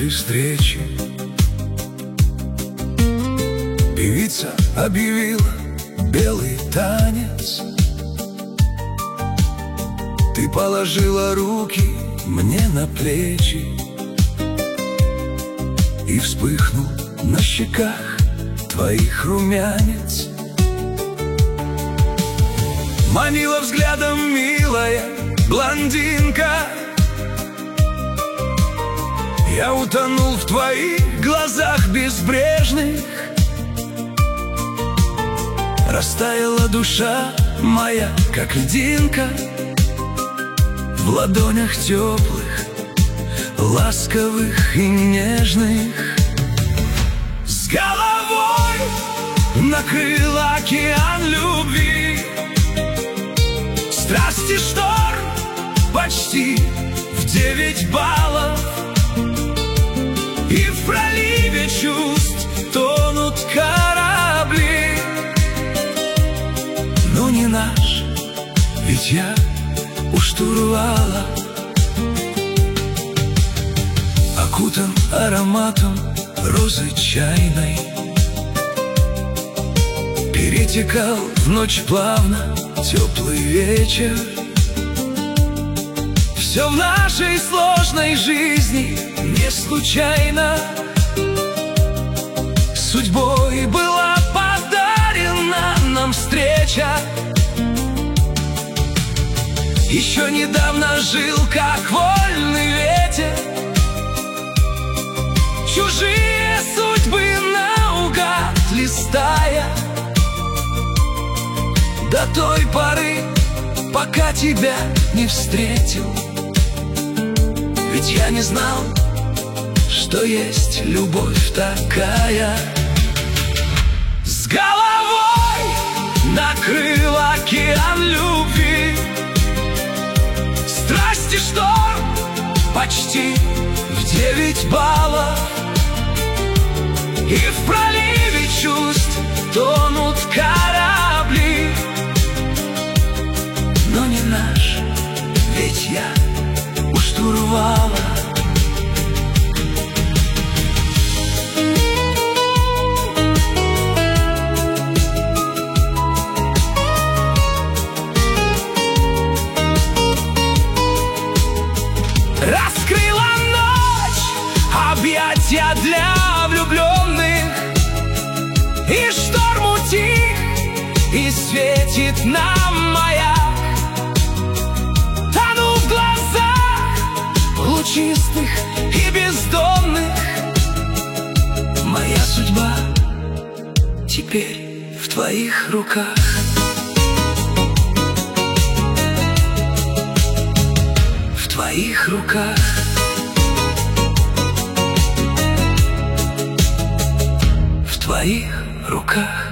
нашей встречи певица объявила белый танец. Ты положила руки мне на плечи, и вспыхнул на щеках твоих румянец. Манила взглядом милая блондинка, я утонул в твоих глазах безбрежных. Растаяла душа моя, как льдинка, в ладонях теплых, ласковых и нежных. С головой накрыл океан любви, страсти шторм почти в 9 баллов, и в проливе чувств тонут корабли. Но не наш, ведь я у штурвала, окутан ароматом розы чайной, перетекал в ночь плавно теплый вечер. Все в нашей сложной жизни не случайно, судьбой была подарена нам встреча. Еще недавно жил, как вольный ветер, чужие судьбы наугад листая, до той поры, пока тебя не встретил. Ведь я не знал, что есть любовь такая. С головой накрыл океан любви, страсти шторм почти в 9 баллов, и в проливе чувств тонут корабли. Но не наш, ведь я у штурвала. Раскрыла ночь объятия для влюбленных, и шторм утих, и светит нам маяк. Тону в глазах лучистых и бездонных, моя судьба теперь в твоих руках. В твоих руках. В твоих руках.